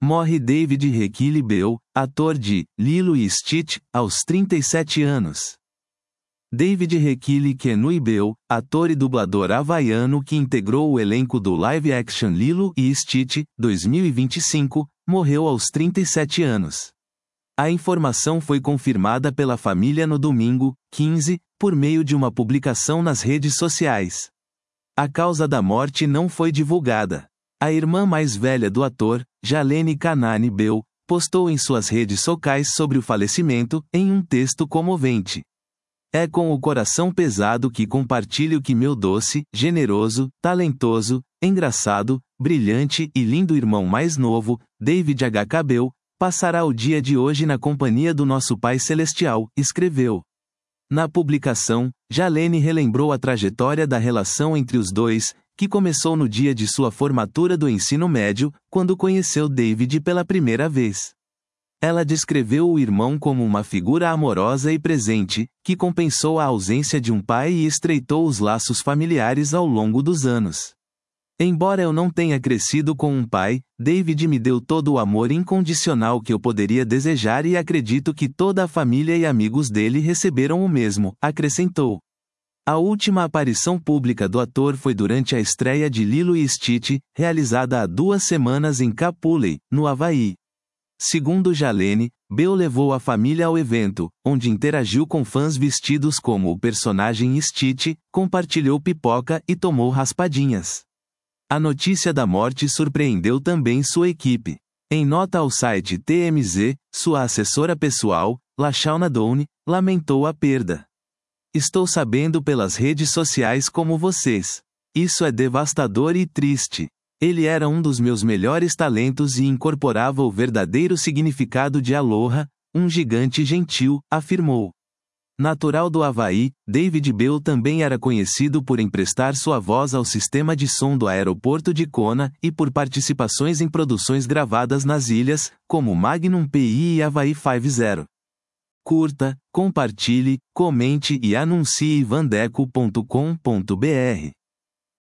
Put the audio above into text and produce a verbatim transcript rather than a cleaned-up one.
Morre David Requille Bell, ator de Lilo e Stitch, aos trinta e sete anos. David Requille Kenui Bell, ator e dublador havaiano que integrou o elenco do live-action Lilo e Stitch, dois mil e vinte e cinco, morreu aos trinta e sete anos. A informação foi confirmada pela família no domingo, quinze, por meio de uma publicação nas redes sociais. A causa da morte não foi divulgada. A irmã mais velha do ator, Jalene Kanani Bell, postou em suas redes sociais sobre o falecimento, em um texto comovente. É com o coração pesado que compartilho que meu doce, generoso, talentoso, engraçado, brilhante e lindo irmão mais novo, David H K Bell, passará o dia de hoje na companhia do nosso Pai Celestial, escreveu. Na publicação, Jalene relembrou a trajetória da relação entre os dois, que começou no dia de sua formatura do ensino médio, quando conheceu David pela primeira vez. Ela descreveu o irmão como uma figura amorosa e presente, que compensou a ausência de um pai e estreitou os laços familiares ao longo dos anos. Embora eu não tenha crescido com um pai, David me deu todo o amor incondicional que eu poderia desejar e acredito que toda a família e amigos dele receberam o mesmo, acrescentou. A última aparição pública do ator foi durante a estreia de Lilo e Stitch, realizada há duas semanas em Kapolei, no Havaí. Segundo Jalene, Bell levou a família ao evento, onde interagiu com fãs vestidos como o personagem Stitch, compartilhou pipoca e tomou raspadinhas. A notícia da morte surpreendeu também sua equipe. Em nota ao site T M Z, sua assessora pessoal, LaShauna Downey, lamentou a perda. Estou sabendo pelas redes sociais como vocês. Isso é devastador e triste. Ele era um dos meus melhores talentos e incorporava o verdadeiro significado de Aloha, um gigante gentil, afirmou. Natural do Havaí, David Bell também era conhecido por emprestar sua voz ao sistema de som do aeroporto de Kona e por participações em produções gravadas nas ilhas, como Magnum P I e Havaí cinquenta. Curta, compartilhe, comente e anuncie vandeco ponto com ponto br.